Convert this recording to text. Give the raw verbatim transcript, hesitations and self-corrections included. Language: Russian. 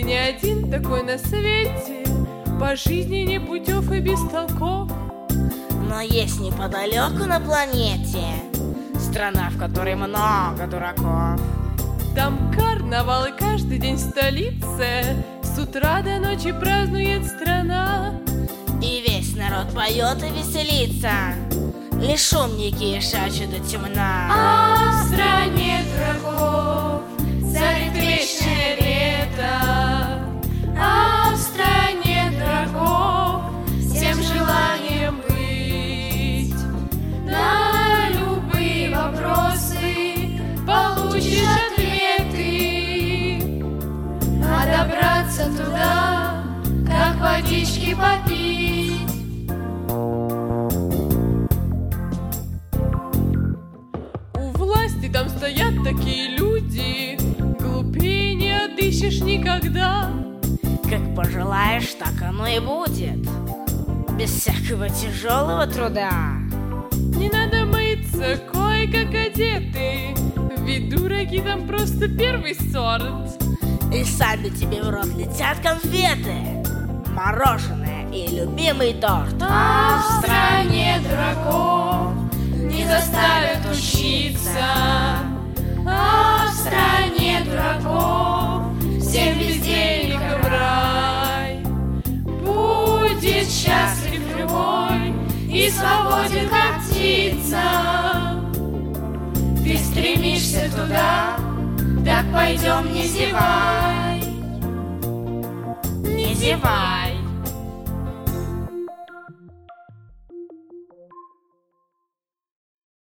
не один такой на свете, по жизни не путев и без толков. Но есть неподалеку на планете страна, в которой много дураков. Там карнавал, и каждый день в столице с утра до ночи празднует страна. И весь народ поет и веселится, лишь умники шачут до темна. А в стране дураков царит вечное лето. А в стране дураков всем желанием быть. На любые вопросы получишь ответы, а добраться туда, как водички попить. У власти там стоят такие люди, глупее не отыщешь никогда. Как пожелаешь, так оно и будет, без всякого тяжелого труда. Не надо мыться, кое-как одеты, ведь дураки там просто первый сорт. И сами тебе в рот летят конфеты, мороженое и любимый торт. А в стране дураков не заставят учиться. А в стране дураков всем без денег в рай. Будет счастлив любой и свободен, как птица. Ты стремишься туда, так пойдем, не зевай. Не зевай.